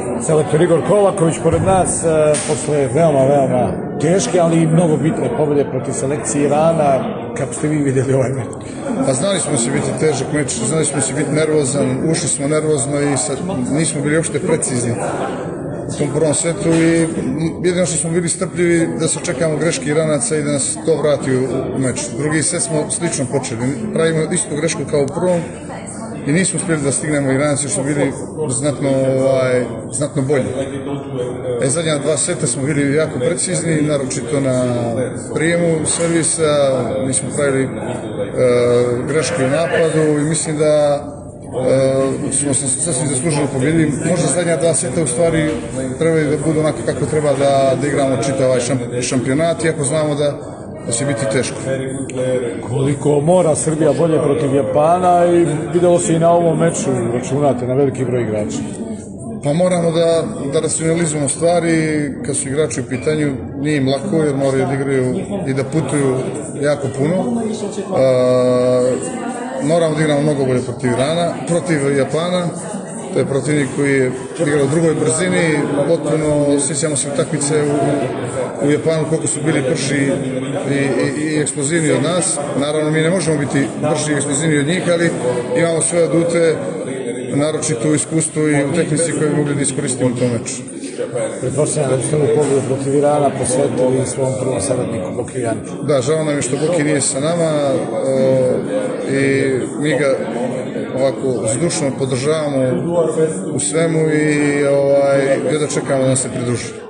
Selektor Igor Kovaković pored nas, posle veoma teške, ali i mnogo bitne pobjede protiv selekcije Irana. Kako ste vi vidjeli ovaj meč? Pa znali smo se biti težak meč, znali smo se biti nervozan, ušli smo nervozno i nismo bili uopšte precizni u tom prvom setu i jedino što smo bili strpljivi da se čekamo greške Iranaca i da nas to vrati u meč. Drugi set smo slično počeli, pravimo istu grešku kao u prvom i nismo uspjeli da stignemo Iranaci, što su bili znatno bolji. Zadnja dva seta smo bili jako precizni, naročito na prijemu servisa, nismo pravili greške u napadu i mislim da smo se sasvim zaslužili pobjedi. Možda zadnja dva seta u stvari trebaju da budu onako kako treba da igramo čitav ovaj šampionat, iako znamo da će biti teško. Koliko mora Srbija bolje protiv Japana i videlo se i na ovom meču, računate na veliki broj igrača. Pa moramo da racionalizujemo stvari, kad su igrači u pitanju nije im lako jer moraju da igraju i da putuju jako puno. Moramo da igramo mnogo bolje protiv Japana. To je protivnik koji je igrao u drugoj brzini, potpuno sjećamo se utakmice u Japanu koliko su bili brži i eksplozivni od nas. Naravno mi ne možemo biti brži i eksplozivni od njih, ali imamo svoje adute, naročito u iskustvu i u tehnici koje bi mogli da iskoristimo u tom meču. Pretpostavljam da ste u pobjedu protiv Irana posvetili svom prvom saradniku Boki Janku. Da, žao nam je što Boki nije sa nama i mi ga ovako zdušno podržavamo u svemu i da čekamo da nam se pridruži.